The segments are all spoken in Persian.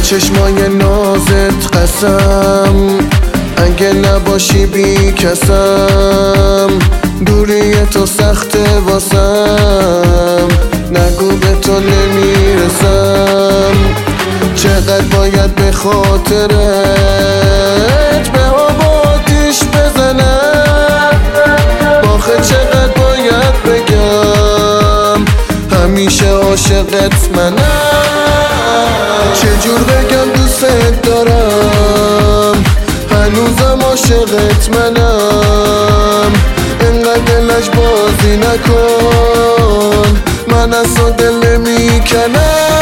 چشمای نازت قسم، اگه نباشی بی کسم. دوری تو سخته واسم، نگو به تو نمیرسم. چقدر باید به خاطرت به آب آتیش بزنم. آخه چقدر باید بگم همیشه عاشقت منم. چجور بگم دوست دارم، هنوزم عاشقت منم. انقدر دلش بازی نکن، من از تو دل میکنم.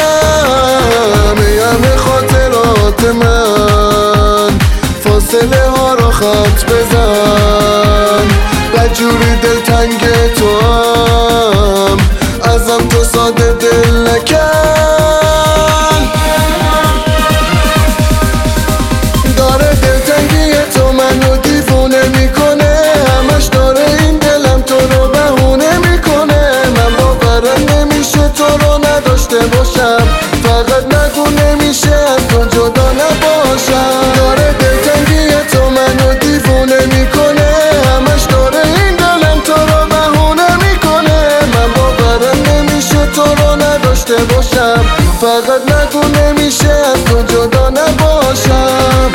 ای همه خاطرات من، فاصله ها را خط بزن. بدجوری دلتنگ تو هم، ازم تو ساده دل نکن. داره دلتنگی تو منو دیوونه میکنه، همش داره این دلم تو رو بهونه میکنه. من باورم نمیشه تو رو نداشته باشم، فقط نگو نمیشه از تو جدا نباشم. داره دلتنگی تو منو دیوونه میکنه، همش داره این دلم تو رو بهونه میکنه. من باورم نمیشه تو رو نداشته باشم، فقط نگو نمیشه از تو جدا نباشم.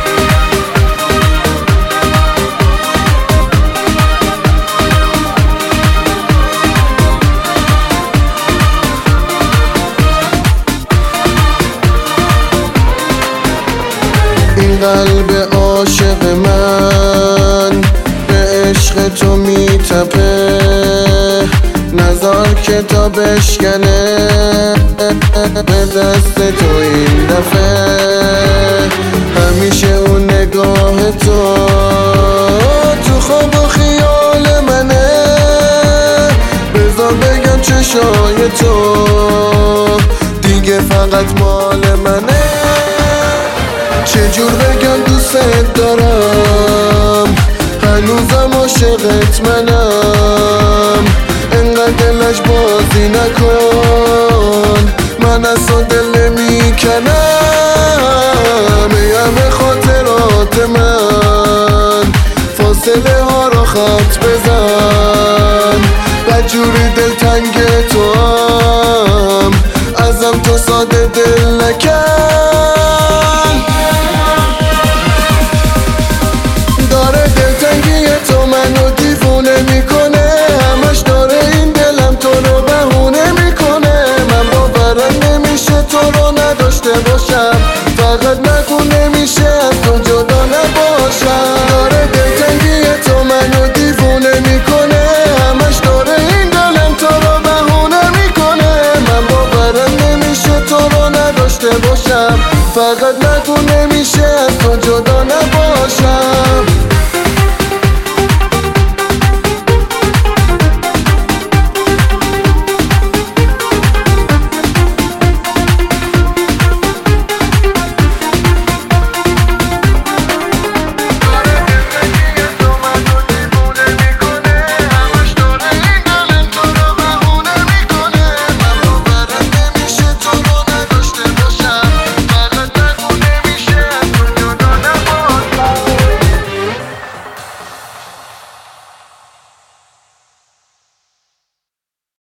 این قلب عاشق من به عشق تو میتپه، نزار که تا بشکنه به دست تو این دفعه. همیشه اون نگاه تو تو خواب و خیال منه. بذار بگم چشای تو دیگه فقط مال منه. چجور بگم دوست دارم، هنوزم عاشقت منم. انقدر دلش بازی نکن، من از تو دل میکنم. ای همه خاطرات من، فاصله ها را خط بزن. بدجوری دلتنگ تو هم، ازم تو ساده دل نکن. داره دلتنگی تو منو دیوونه میکنه، همش داره این دلم تو رو بهونه میکنه. من باورم نمیشه تو رو نداشته باشم، فقط نگو نمیشه از تو جدا نباشم. داره دلتنگی تو منو دیوونه میکنه، همش داره این دلم تو رو بهونه میکنه. من باورم نمیشه تو رو نداشته باشم، فقط نگو نمیشه از تو جدا نباشم.